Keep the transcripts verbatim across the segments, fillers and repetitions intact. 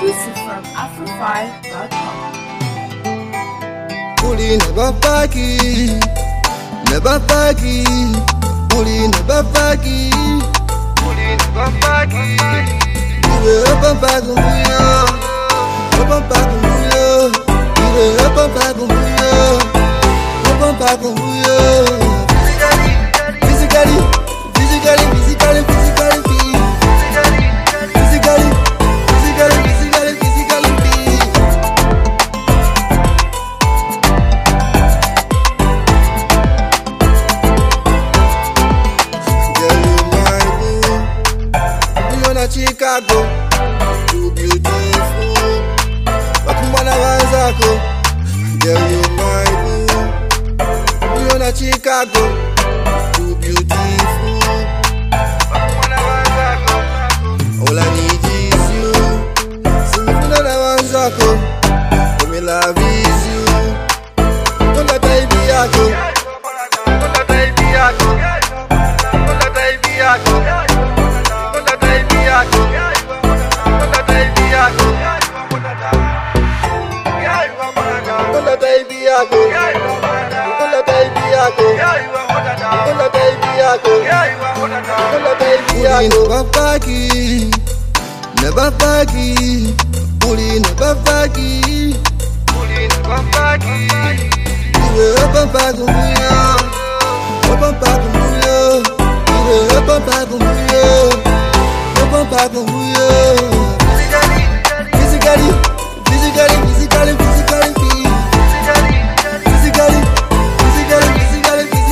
Exclusive from Afrofy dot com. Puli never fagi, never fagi. Puli never fagi, Puli never fagi. Iwe open bagu muyo, open bagu muyo. Iwe open bagu muyo, open bagu muyo. Physically, physically, physically, physically, physically, physically, physically, physically, physically. Chicago, you beautiful. Wakumwana wanzako, girl you my boo. You na Chicago, you beautiful. Wakumwana wanzako, all I need is you. Simifuna na wanzako, me love is you. Konda taibi yako, konda taibi yako, konda taibi yako. Never fagi, never fagi. Puli never fagi, Puli never fagi. Iwe open bagu muyo, open bagu muyo. Iwe open bagu muyo, open bagu muyo. Physically, physically, physically, physically, physically, physically, physically, physically.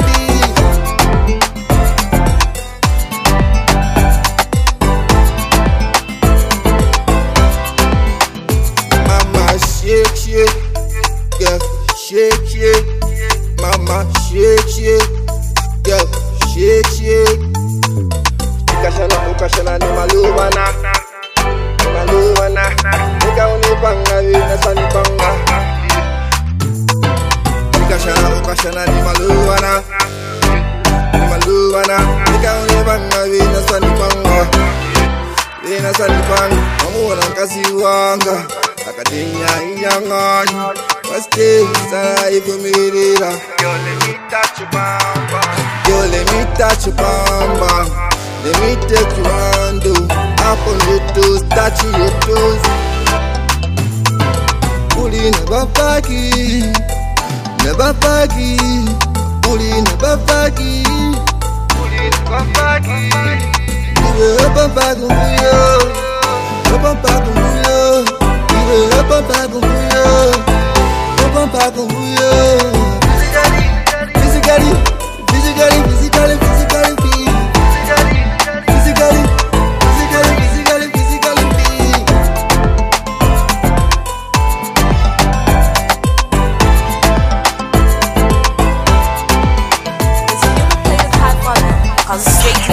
Mama shake, shake, girl, shake, shake. Mama shake, shake, girl, shake, shake. Ukashana, ukashana ni maluvana, maluvana. Nika unipanga, wina sanipanga. Ukashana, ukashana ni maluvana, ni maluvana. Nika unipanga, wina sanipanga, wina sanipanga. Mamuwana kasi wanga, akadenya inyangani. Waste sana ivumirira. Yo let me touch your bamba, yo let me touch your bamba. Let me take you under, up on your toes, touch your toes. Puli never fagi, never fagi. Puli never fagi, Puli never fagi. Iwe open bagu muyo, open bagu muyo. Iwe open bagu muyo, open bagu muyo. Physically, physically, physically, physically, physically. Straight